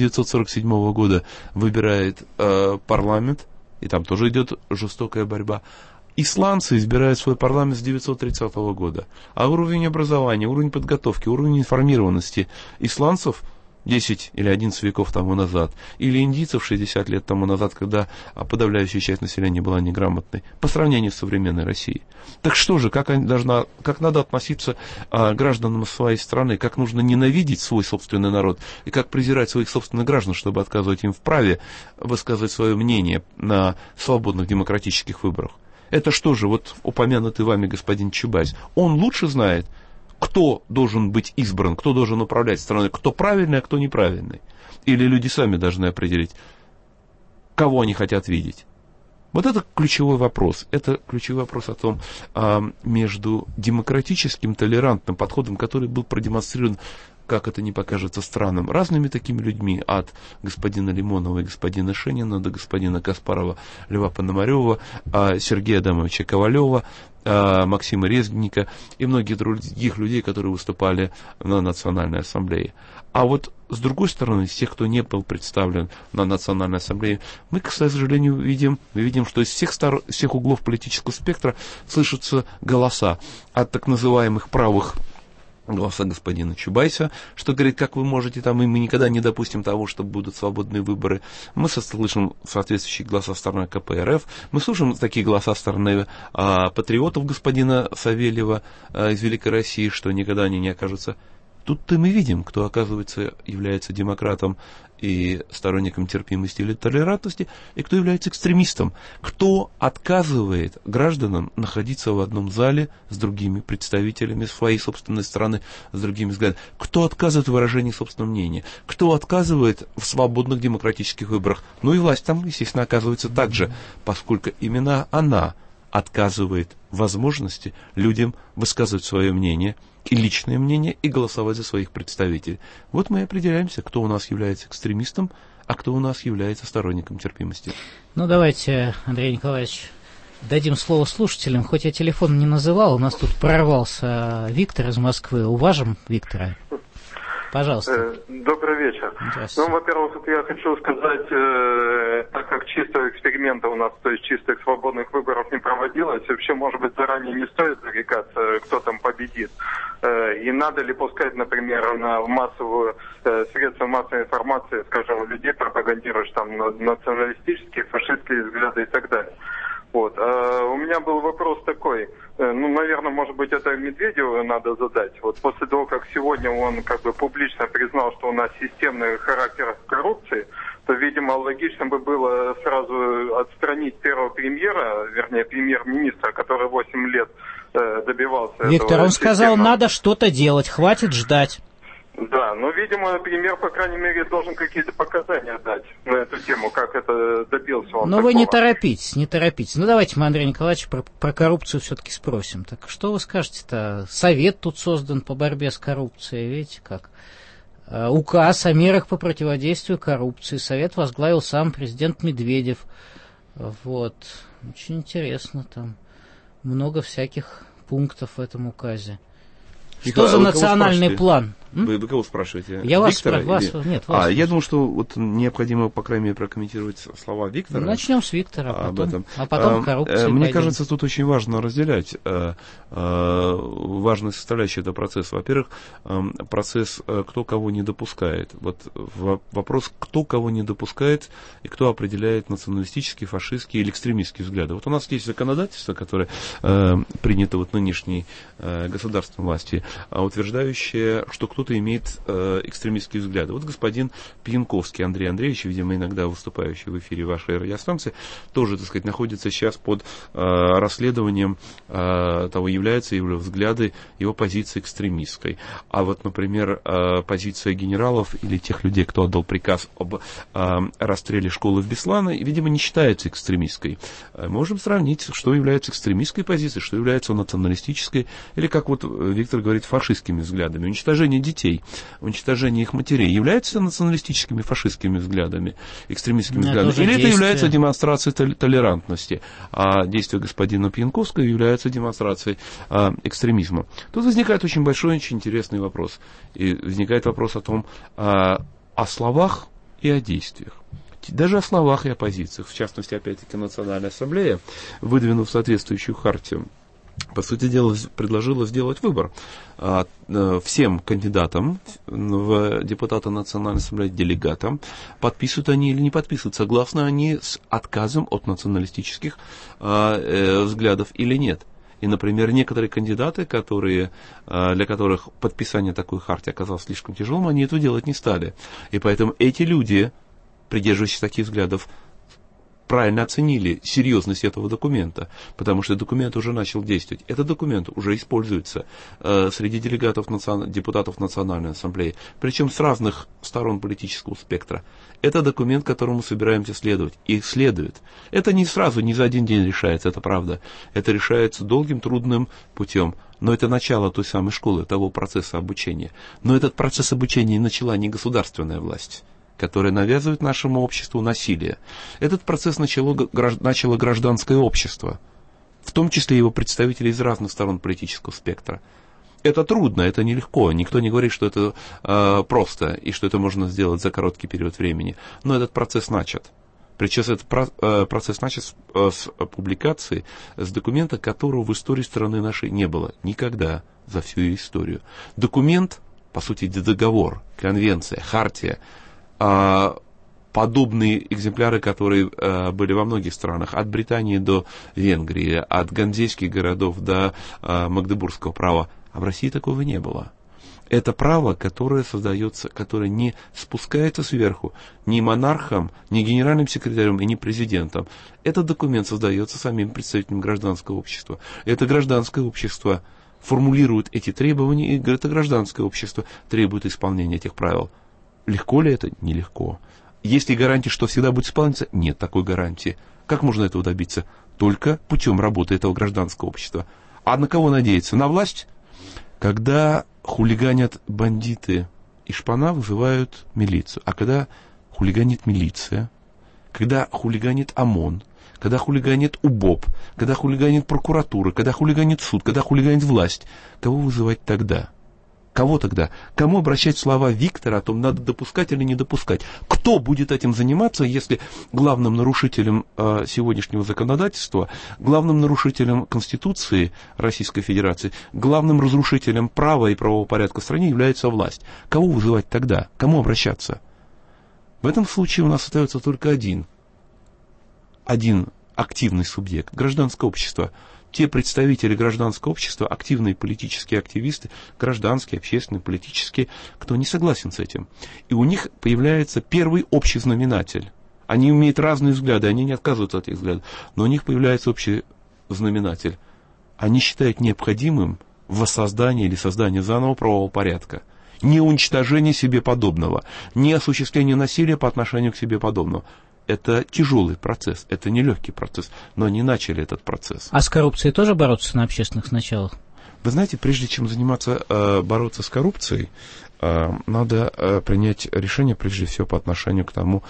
1947 года выбирает парламент, и там тоже идет жестокая борьба, исландцы избирают свой парламент с 1930 года. А уровень образования, уровень подготовки, уровень информированности исландцев 10 или 11 веков тому назад, или индийцев 60 лет тому назад, когда подавляющая часть населения была неграмотной, по сравнению с современной Россией. Так что же, как надо относиться к гражданам своей страны, как нужно ненавидеть свой собственный народ, и как презирать своих собственных граждан, чтобы отказывать им в праве высказывать свое мнение на свободных демократических выборах. Это что же, вот упомянутый вами господин Чубайс, он лучше знает, кто должен быть избран, кто должен управлять страной, кто правильный, а кто неправильный? Или люди сами должны определить, кого они хотят видеть? Вот это ключевой вопрос. Это ключевой вопрос о том, между демократическим, толерантным подходом, который был продемонстрирован, как это не покажется странным, разными такими людьми, от господина Лимонова и господина Шенина до господина Каспарова, Льва Пономарева, Сергея Адамовича Ковалева, Максима Резгника и многих других людей, которые выступали на Национальной ассамблее. А вот с другой стороны, из тех, кто не был представлен на Национальной ассамблее, мы, к сожалению, видим, что из всех углов политического спектра слышатся голоса от так называемых правых, голоса господина Чубайса, что говорит, как вы можете там, и мы никогда не допустим того, что будут свободные выборы. Мы слышим соответствующие голоса стороны КПРФ, мы слышим такие голоса стороны патриотов господина Савельева из Великой России, что никогда они не окажутся. Тут-то мы видим, кто, оказывается, является демократом и сторонником терпимости или толерантности, и кто является экстремистом. Кто отказывает гражданам находиться в одном зале с другими представителями своей собственной страны, с другими взглядами. Кто отказывает в выражении собственного мнения. Кто отказывает в свободных демократических выборах. Ну и власть там, естественно, оказывается так же, поскольку именно она отказывает возможности людям высказывать свое мнение, и личное мнение, и голосовать за своих представителей. Вот мы и определяемся, кто у нас является экстремистом, а кто у нас является сторонником терпимости. Ну, давайте, Андрей Николаевич, дадим слово слушателям. Хоть я телефон не называл, у нас тут прорвался Виктор из Москвы. Уважим Виктора. Пожалуйста. Добрый вечер. Ну, во-первых, я хочу сказать, так как чистого эксперимента у нас, то есть чистых свободных выборов не проводилось, вообще, может быть, заранее не стоит зарекаться, кто там победит. И надо ли пускать, например, в массовую средства массовой информации, скажем, людей, пропагандируешь там националистические, фашистские взгляды и так далее. Вот. У меня был вопрос такой, наверное, может быть, это Медведеву надо задать. Вот после того, как сегодня он как бы публично признал, что у нас системный характер коррупции, то, видимо, логично бы было сразу отстранить первого премьера, вернее, премьер-министра, который 8 лет добивался Виктор, этого. Он сказал, надо что-то делать, хватит ждать. Да, но, видимо, премьер, по крайней мере, должен какие-то показания дать на эту тему, как это добился он. Но вы не торопитесь. Ну, давайте мы Андрея Николаевича про коррупцию все-таки спросим. Так что вы скажете-то? Совет тут создан по борьбе с коррупцией, видите как? Указ о мерах по противодействию коррупции. Совет возглавил сам президент Медведев. Вот. Очень интересно там. Много всяких пунктов в этом указе. Что за национальный план? Вы кого спрашиваете? Я вас спрашиваю. Нет, вас. Я думаю, что вот необходимо, по крайней мере, прокомментировать слова Виктора. Начнем с Виктора, а потом коррупция. Мне кажется, тут очень важно разделять важные составляющие этого процесса. Во-первых, процесс, кто кого не допускает. Вот вопрос, кто кого не допускает и кто определяет националистические, фашистские или экстремистские взгляды. Вот у нас есть законодательство, которое принято вот нынешней государственной власти, утверждающее, что кто-то имеет экстремистские взгляды. Вот господин Пьянковский Андрей Андреевич, видимо, иногда выступающий в эфире вашей радиостанции, тоже, так сказать, находится сейчас под расследованием того, являются его взгляды, его позиции экстремистской. А вот, например, позиция генералов или тех людей, кто отдал приказ об расстреле школы в Беслане, видимо, не считается экстремистской. Можем сравнить, что является экстремистской позицией, что является националистической, или, как вот Виктор говорит, фашистскими взглядами. Уничтожение детей, уничтожение их матерей являются националистическими, фашистскими взглядами, экстремистскими взглядами? Или это является демонстрацией толерантности, а действия господина Пьянковского являются демонстрацией экстремизма? Тут возникает очень большой, очень интересный вопрос. И возникает вопрос о том, о словах и о действиях. Даже о словах и о позициях. В частности, опять-таки, Национальная ассамблея, выдвинув соответствующую хартию, по сути дела, предложила сделать выбор всем кандидатам в депутаты Национальной ассамблеи, делегатам, подписывают они или не подписывают, согласны они с отказом от националистических взглядов или нет. И, например, некоторые кандидаты, для которых подписание такой хартии оказалось слишком тяжелым, они этого делать не стали. И поэтому эти люди, придерживающиеся таких взглядов, правильно оценили серьезность этого документа, потому что документ уже начал действовать. Этот документ уже используется среди депутатов Национальной ассамблеи, причем с разных сторон политического спектра. Это документ, которому мы собираемся следовать, и следует. Это не сразу, не за один день решается, это правда. Это решается долгим, трудным путем. Но это начало той самой школы, того процесса обучения. Но этот процесс обучения начала не государственная власть, которое навязывает нашему обществу насилие. Этот процесс начало гражданское общество, в том числе его представители из разных сторон политического спектра. Это трудно, это нелегко, никто не говорит, что это просто и что это можно сделать за короткий период времени, но этот процесс начат. Причем этот процесс начат с публикации, с документа, которого в истории страны нашей не было никогда за всю ее историю. Документ, по сути, договор, конвенция, хартия, подобные экземпляры, которые были во многих странах, от Британии до Венгрии, от ганзейских городов до Магдебургского права, а в России такого не было. Это право, которое создается, которое не спускается сверху ни монархом, ни генеральным секретарем и ни президентом. Этот документ создается самим представителем гражданского общества. Это гражданское общество формулирует эти требования, и это гражданское общество требует исполнения этих правил. Легко ли это? Нелегко. Есть ли гарантия, что всегда будет исполняться? Нет такой гарантии. Как можно этого добиться? Только путем работы этого гражданского общества. А на кого надеяться? На власть? Когда хулиганят бандиты и шпана, вызывают милицию. А когда хулиганит милиция, когда хулиганит ОМОН, когда хулиганит УБОП, когда хулиганит прокуратура, когда хулиганит суд, когда хулиганит власть, кого вызывать тогда? Кого тогда? Кому обращать слова Виктора о том, надо допускать или не допускать? Кто будет этим заниматься, если главным нарушителем сегодняшнего законодательства, главным нарушителем Конституции Российской Федерации, главным разрушителем права и правового порядка в стране является власть? Кого вызывать тогда? Кому обращаться? В этом случае у нас остается только один активный субъект – гражданское общество. Те представители гражданского общества, активные политические активисты, гражданские, общественные, политические, кто не согласен с этим. И у них появляется первый общий знаменатель. Они имеют разные взгляды, они не отказываются от этих взглядов, но у них появляется общий знаменатель. Они считают необходимым воссоздание или создание заново правового порядка. Не уничтожение себе подобного, не осуществление насилия по отношению к себе подобному. Это тяжелый процесс, это нелегкий процесс, но они начали этот процесс. А с коррупцией тоже бороться на общественных началах? Вы знаете, прежде чем бороться с коррупцией, надо принять решение, прежде всего, по отношению к тому,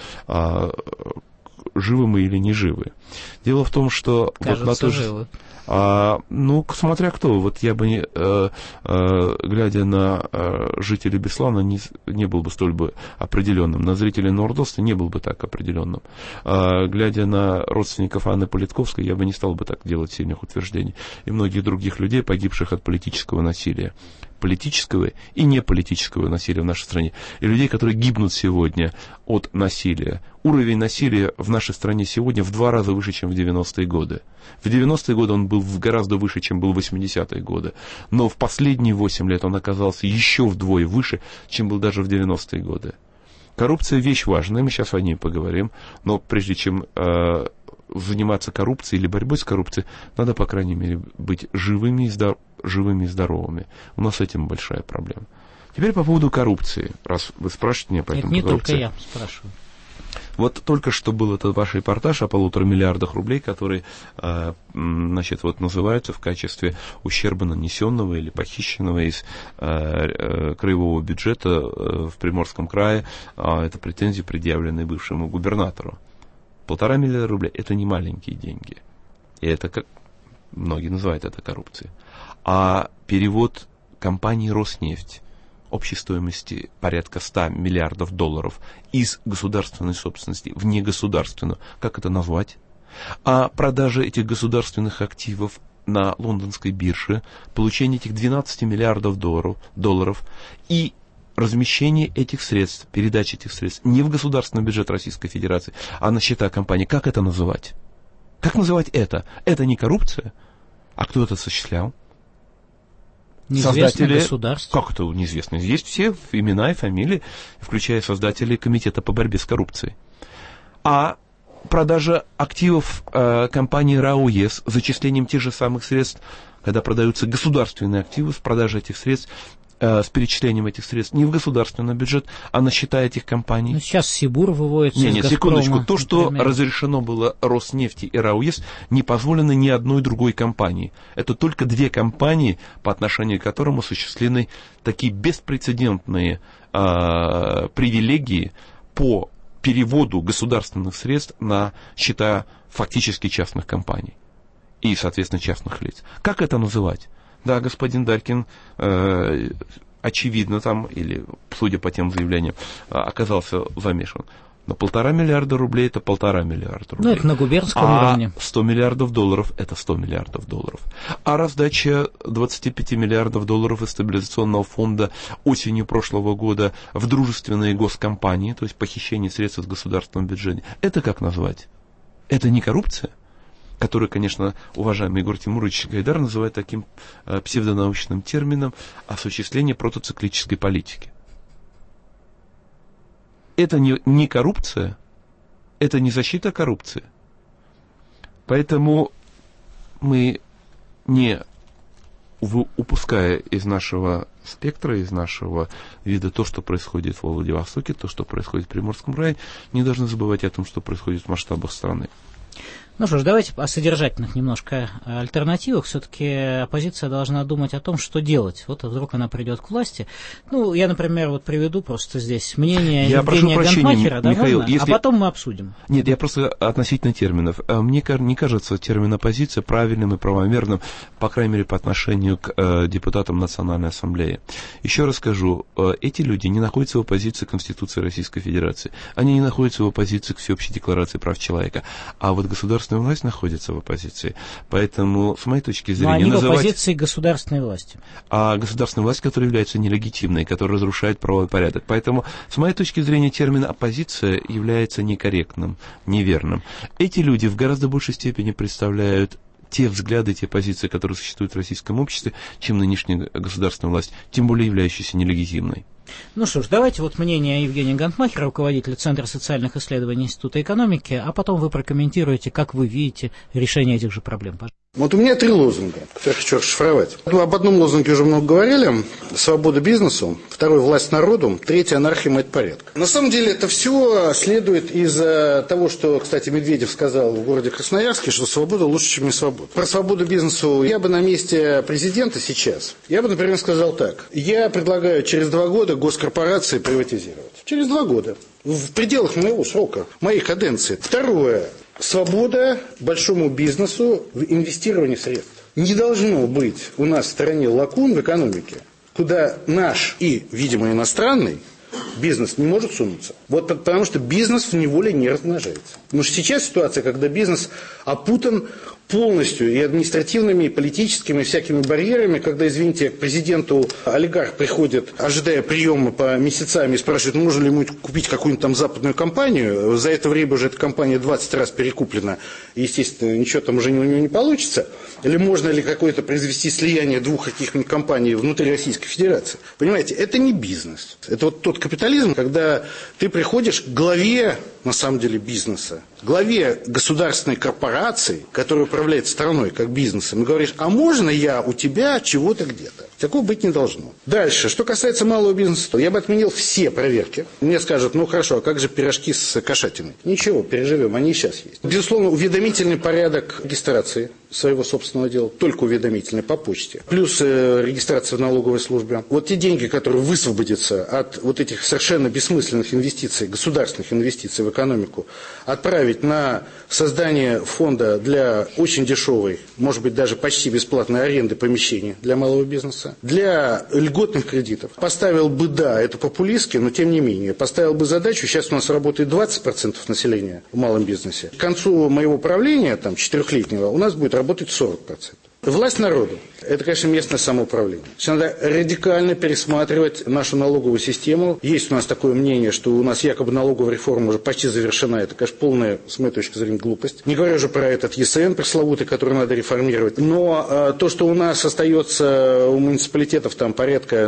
живы мы или не живы. Дело в том, что... Кажется, живы. Смотря кто. Вот я бы, глядя на жителей Беслана, не был бы столь бы определенным. На зрителей Нордоста не был бы так определенным. Глядя на родственников Анны Политковской, я бы не стал бы так делать сильных утверждений. И многих других людей, погибших от политического насилия. Политического и неполитического насилия в нашей стране. И людей, которые гибнут сегодня от насилия. Уровень насилия в нашей стране сегодня в 2 раза выше, чем в 90-е годы. В 90-е годы он был гораздо выше, чем был в 80-е годы. Но в последние 8 лет он оказался еще вдвое выше, чем был даже в 90-е годы. Коррупция – вещь важная, мы сейчас о ней поговорим. Но прежде чем заниматься коррупцией или борьбой с коррупцией, надо, по крайней мере, быть живыми и здоровыми. У нас с этим большая проблема. Теперь по поводу коррупции. Раз вы спрашиваете меня по этому поводу коррупции. Это не только я спрашиваю. Вот только что был этот ваш репортаж о 1,5 миллиарда рублей, которые, значит, вот называются в качестве ущерба, нанесенного или похищенного из краевого бюджета в Приморском крае. Это претензии, предъявленные бывшему губернатору. 1,5 миллиарда рублей – это не маленькие деньги. И это, как многие называют это коррупцией. А перевод компании «Роснефть» общей стоимости порядка 100 миллиардов долларов из государственной собственности в негосударственную. Как это назвать? А продажа этих государственных активов на лондонской бирже, получение этих 12 миллиардов долларов и размещение этих средств, передача этих средств не в государственный бюджет Российской Федерации, а на счета компании. Как это называть? Как называть это? Это не коррупция? А кто это осуществлял? Неизвестное государство. Как это неизвестно? Есть все имена и фамилии, включая создателей Комитета по борьбе с коррупцией. А продажа активов компании РАО ЕС с зачислением тех же самых средств, когда продаются государственные активы, с продажей этих средств, с перечислением этих средств не в государственный бюджет, а на счета этих компаний. Ну, сейчас Сибур выводится из Газпрома. Секундочку. То, что например, разрешено было Роснефти и РАО ЕС, не позволено ни одной другой компании. Это только две компании, по отношению к которым осуществлены такие беспрецедентные привилегии по переводу государственных средств на счета фактически частных компаний и, соответственно, частных лиц. Как это называть? Да, господин Дарькин, очевидно там, или судя по тем заявлениям, оказался замешан. Но 1,5 миллиарда рублей – это 1,5 миллиарда рублей. Ну, это на губернском уровне. 100 миллиардов долларов – это 100 миллиардов долларов. А раздача 25 миллиардов долларов из стабилизационного фонда осенью прошлого года в дружественные госкомпании, то есть похищение средств из государственного бюджета – это как назвать? Это не коррупция? Который, конечно, уважаемый Егор Тимурович Гайдар называет таким псевдонаучным термином осуществление протоциклической политики. Это не коррупция, это не защита коррупции. Поэтому мы, не упуская из нашего спектра, из нашего вида то, что происходит во Владивостоке, то, что происходит в Приморском крае, не должны забывать о том, что происходит в масштабах страны. Ну что ж, давайте о содержательных немножко альтернативах. Все-таки оппозиция должна думать о том, что делать. Вот вдруг она придет к власти. Ну, я, например, вот приведу просто здесь мнение Евгения Гантмахера, Михаил, а потом мы обсудим. Нет, я просто относительно терминов. Мне не кажется термин оппозиция правильным и правомерным, по крайней мере, по отношению к депутатам Национальной Ассамблеи. Еще раз скажу, эти люди не находятся в оппозиции к Конституции Российской Федерации. Они не находятся в оппозиции к Всеобщей декларации прав человека. А вот государственная власть находится в оппозиции. Поэтому, с моей точки зрения... Но они в оппозиции к государственной власти. А государственная власть, которая является нелегитимной, которая разрушает правовой порядок. Поэтому, с моей точки зрения, термин оппозиция является некорректным, неверным. Эти люди в гораздо большей степени представляют те взгляды, те позиции, которые существуют в российском обществе, чем нынешняя государственная власть, тем более являющаяся нелегитимной. Ну что ж, давайте вот мнение Евгения Гантмахера, руководителя Центра социальных исследований Института экономики, а потом вы прокомментируете, как вы видите решение этих же проблем. Вот у меня 3 лозунга, которые я хочу расшифровать. Об одном лозунге уже много говорили. Свобода бизнесу. Второй – власть народу. Третий – анархия, мать порядка. На самом деле это все следует из того, что, кстати, Медведев сказал в городе Красноярске, что свобода лучше, чем не свобода. Про свободу бизнесу я бы на месте президента сейчас, я бы, например, сказал так. Я предлагаю через 2 года госкорпорации приватизировать. Через 2 года. В пределах моего срока, моей каденции. Второе. Свобода большому бизнесу в инвестировании средств. Не должно быть у нас в стране лакун в экономике, куда наш и, видимо, иностранный бизнес не может сунуться. Вот потому что бизнес в неволе не размножается. Потому что сейчас ситуация, когда бизнес опутан полностью и административными, и политическими, и всякими барьерами, когда, извините, к президенту олигарх приходит, ожидая приема по месяцами, и спрашивает, можно ли ему купить какую-нибудь там западную компанию. За это время уже эта компания 20 раз перекуплена, и, естественно, ничего там уже у него не получится. Или можно ли какое-то произвести слияние 2 каких-нибудь компаний внутри Российской Федерации. Понимаете, это не бизнес. Это вот тот капитализм, когда ты приходишь к главе на самом деле, бизнеса, главе государственной корпорации, которая управляет страной как бизнесом, и говоришь, а можно я у тебя чего-то где-то? Такого быть не должно. Дальше, что касается малого бизнеса, то я бы отменил все проверки. Мне скажут, ну хорошо, а как же пирожки с кошатиной? Ничего, переживем, они и сейчас есть. Безусловно, уведомительный порядок регистрации своего собственного дела, только уведомительный по почте, плюс регистрация в налоговой службе. Вот те деньги, которые высвободятся от вот этих совершенно бессмысленных инвестиций, государственных инвестиций в экономику, отправить на создание фонда для очень дешевой, может быть, даже почти бесплатной аренды помещений для малого бизнеса, для льготных кредитов. Поставил бы, да, это популистски, но тем не менее, поставил бы задачу, сейчас у нас работает 20% населения в малом бизнесе. К концу моего правления, там, 4-летнего, у нас будет работать 40%. Власть народу. Это, конечно, местное самоуправление. Надо радикально пересматривать нашу налоговую систему. Есть у нас такое мнение, что у нас якобы налоговая реформа уже почти завершена. Это, конечно, полная, с моей точки зрения, глупость. Не говоря уже про этот ЕСН пресловутый, который надо реформировать. Но то, что у нас остается у муниципалитетов там, порядка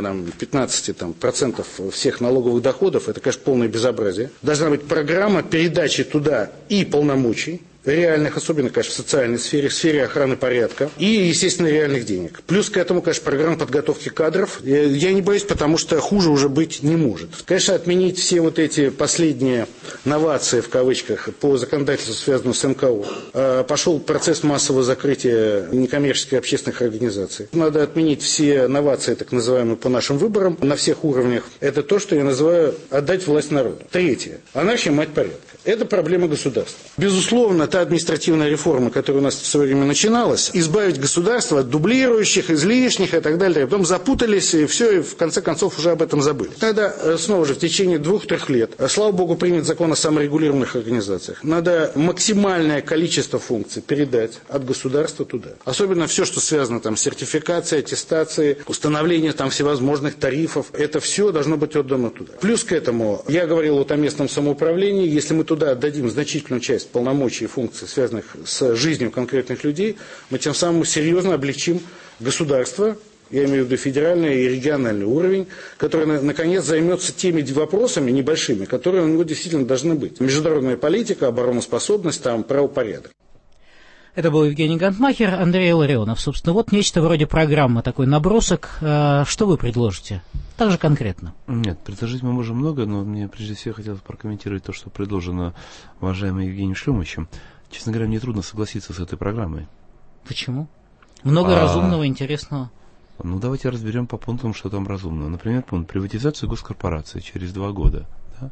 15% всех налоговых доходов, это, конечно, полное безобразие. Должна быть программа передачи туда и полномочий, реальных, особенно, конечно, в социальной сфере, в сфере охраны порядка и, естественно, реальных денег. Плюс к этому, конечно, программа подготовки кадров. Я не боюсь, потому что хуже уже быть не может. Конечно, отменить все вот эти последние новации, в кавычках, по законодательству, связанному с НКО. Пошел процесс массового закрытия некоммерческих общественных организаций. Надо отменить все новации, так называемые, по нашим выборам на всех уровнях. Это то, что я называю отдать власть народу. Третье. Анархия, мать порядка. Это проблема государства. Безусловно, та административная реформа, которая у нас в свое время начиналась, избавить государство от дублирующих, излишних и так далее. Потом запутались, и все, и в конце концов уже об этом забыли. Тогда, снова же, в течение 2-3 лет, слава богу, принят закон о саморегулируемых организациях. Надо максимальное количество функций передать от государства туда. Особенно все, что связано там, с сертификацией, аттестацией, установлением там, всевозможных тарифов. Это все должно быть отдано туда. Плюс к этому, я говорил вот о местном самоуправлении, если мы туда отдадим значительную часть полномочий и функций, связанных с жизнью конкретных людей, мы тем самым серьезно облегчим государство, я имею в виду федеральный и региональный уровень, который, наконец, займется теми вопросами небольшими, которые у него действительно должны быть. Международная политика, обороноспособность, там, правопорядок. Это был Евгений Гантмахер, Андрей Илларионов. Собственно, вот нечто вроде программы, такой набросок. Что вы предложите? Так же конкретно. Нет, предложить мы можем много, но мне прежде всего хотелось прокомментировать то, что предложено уважаемым Евгением Шлемовичем. Честно говоря, мне трудно согласиться с этой программой. Почему? Много разумного, интересного. Ну, давайте разберем по пунктам, что там разумного. Например, пункт приватизации госкорпорации через 2 года. Да?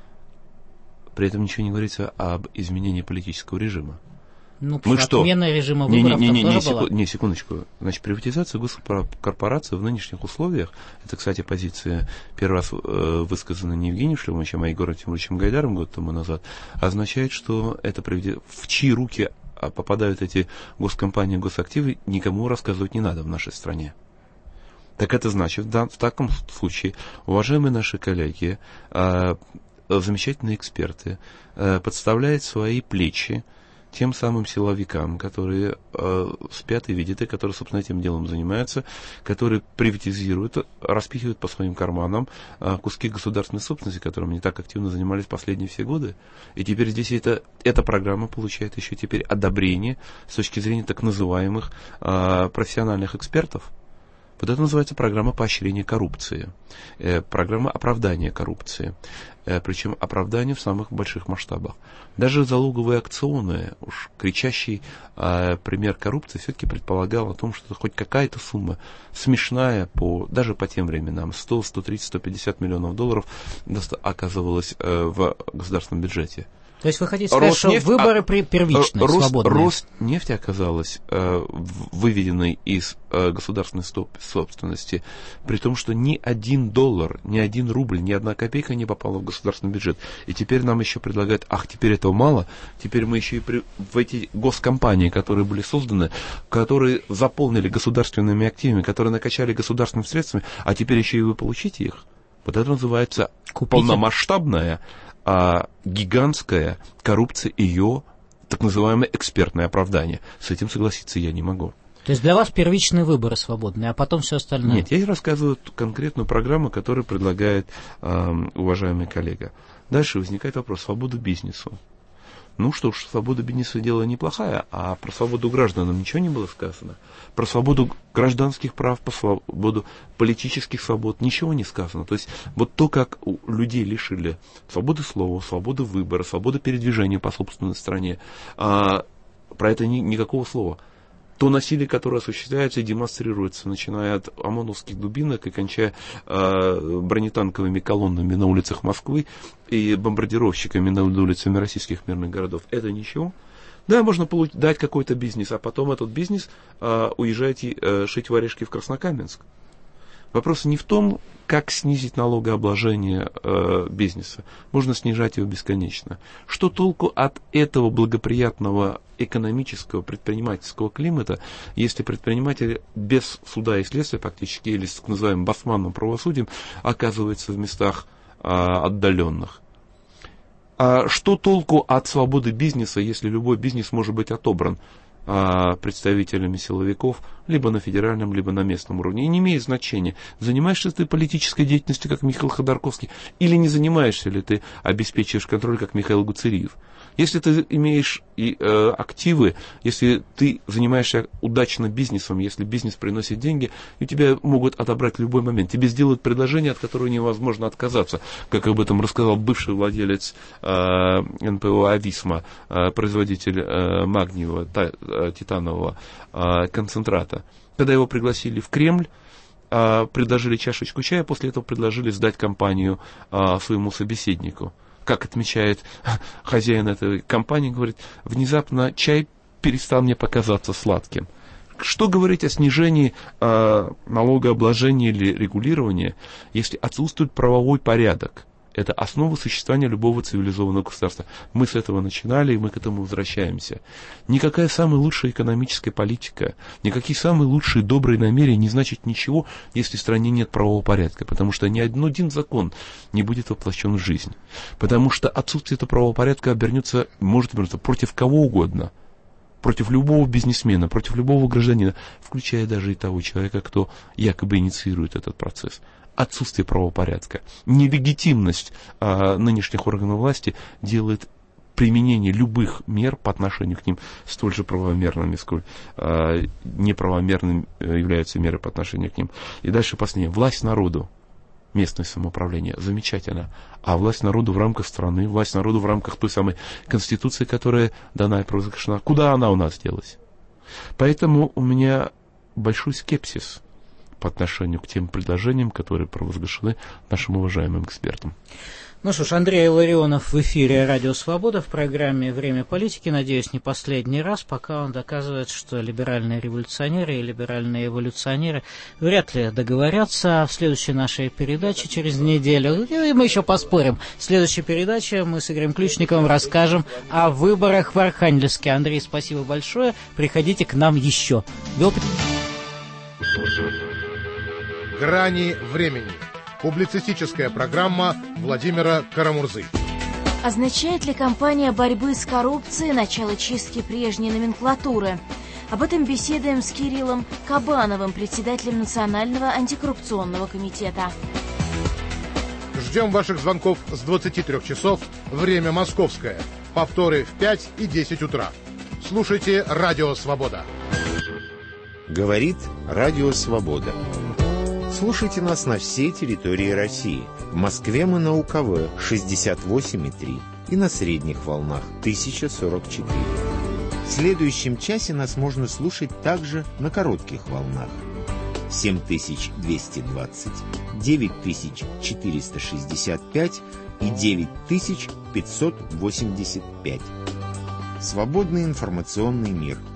При этом ничего не говорится об изменении политического режима. Ну, отмена режима выборов Не, секундочку. Значит, приватизация госкорпорации в нынешних условиях, это, кстати, позиция первый раз высказана не Евгением Шлемовичем, а Егором Тимуровичем Гайдаром год тому назад, означает, что это в чьи руки попадают эти госкомпании, госактивы, никому рассказывать не надо в нашей стране. Так это значит, в таком случае, уважаемые наши коллеги, замечательные эксперты, подставляют свои плечи тем самым силовикам, которые спят и видят, и которые, собственно, этим делом занимаются, которые приватизируют, распихивают по своим карманам куски государственной собственности, которым они так активно занимались последние все годы. И теперь здесь эта программа получает еще теперь одобрение с точки зрения так называемых профессиональных экспертов. Вот это называется программа поощрения коррупции, программа оправдания коррупции, причем оправдание в самых больших масштабах. Даже залоговые акционы, уж кричащий пример коррупции, все-таки предполагал о том, что хоть какая-то сумма смешная, даже по тем временам, 100, 130, 150 миллионов долларов оказывалась в государственном бюджете. То есть вы хотите сказать, что выборы первичные, свободные? Роснефть оказалась выведенной из государственной собственности, при том, что ни один доллар, ни один рубль, ни одна копейка не попала в государственный бюджет. И теперь нам еще предлагают, теперь этого мало, теперь мы еще и в эти госкомпании, которые были созданы, которые заполнили государственными активами, которые накачали государственными средствами, а теперь еще и вы получите их. Вот это называется полномасштабная гигантская коррупция, ее так называемое экспертное оправдание. С этим согласиться я не могу. То есть для вас первичные выборы свободные, а потом все остальное? Нет, я рассказываю конкретную программу, которую предлагает уважаемый коллега. Дальше возникает вопрос свободы бизнесу. Ну что ж, свобода бизнеса дело неплохая, а про свободу гражданам ничего не было сказано. Про свободу гражданских прав, про свободу политических свобод ничего не сказано. То есть вот то, как у людей лишили свободы слова, свободы выбора, свободы передвижения по собственной стране, про это никакого слова. То насилие, которое осуществляется и демонстрируется, начиная от ОМОНовских дубинок и кончая бронетанковыми колоннами на улицах Москвы и бомбардировщиками над улицами российских мирных городов, это ничего. Да, можно дать какой-то бизнес, а потом этот бизнес уезжать и шить варежки в Краснокаменск. Вопрос не в том, как снизить налогообложение бизнеса. Можно снижать его бесконечно. Что толку от этого благоприятного экономического, предпринимательского климата, если предприниматель без суда и следствия фактически, или с так называемым басманным правосудием, оказывается в местах отдаленных? А что толку от свободы бизнеса, если любой бизнес может быть отобран представителями силовиков, либо на федеральном, либо на местном уровне? И не имеет значения, занимаешься ты политической деятельностью, как Михаил Ходорковский, или не занимаешься ли ты, обеспечиваешь контроль, как Михаил Гуцериев. Если ты имеешь активы, если ты занимаешься удачно бизнесом, если бизнес приносит деньги, и тебя могут отобрать в любой момент. Тебе сделают предложение, от которого невозможно отказаться, как об этом рассказал бывший владелец НПО «Ависма», производитель магниевого, титанового концентрата. Когда его пригласили в Кремль, предложили чашечку чая, после этого предложили сдать компанию своему собеседнику. Как отмечает хозяин этой компании, говорит, внезапно чай перестал мне показаться сладким. Что говорить о снижении налогообложения или регулирования, если отсутствует правовой порядок? Это основа существования любого цивилизованного государства. Мы с этого начинали, и мы к этому возвращаемся. Никакая самая лучшая экономическая политика, никакие самые лучшие добрые намерения не значат ничего, если в стране нет правового порядка. Потому что ни один закон не будет воплощен в жизнь. Потому что отсутствие этого правового порядка может обернуться против кого угодно. Против любого бизнесмена, против любого гражданина, включая даже и того человека, кто якобы инициирует этот процесс. Отсутствие правопорядка, нелегитимность нынешних органов власти делает применение любых мер по отношению к ним столь же правомерными, сколь неправомерными являются меры по отношению к ним. И дальше последнее. Власть народу, местное самоуправление, замечательно. А власть народу в рамках страны, власть народу в рамках той самой Конституции, которая дана и провозглашена, куда она у нас делась? Поэтому у меня большой скепсис по отношению к тем предложениям, которые провозглашены нашим уважаемым экспертам. Ну что ж, Андрей Илларионов в эфире «Радио Свобода» в программе «Время политики». Надеюсь, не последний раз, пока он доказывает, что либеральные революционеры и либеральные эволюционеры вряд ли договорятся. В следующей нашей передаче через неделю, и мы еще поспорим, в следующей передаче мы с Игорем Ключниковым расскажем о выборах в Архангельске. Андрей, спасибо большое. Приходите к нам еще. «Грани времени». Публицистическая программа Владимира Карамурзы. Означает ли кампания борьбы с коррупцией начало чистки прежней номенклатуры? Об этом беседуем с Кириллом Кабановым, председателем Национального антикоррупционного комитета. Ждем ваших звонков с 23 часов, время московское. Повторы в 5 и 10 утра. Слушайте «Радио Свобода». Говорит «Радио Свобода». Слушайте нас на всей территории России. В Москве мы на УКВ 68,3 и на средних волнах 1044. В следующем часе нас можно слушать также на коротких волнах 7220, 9465 и 9585. Свободный информационный мир.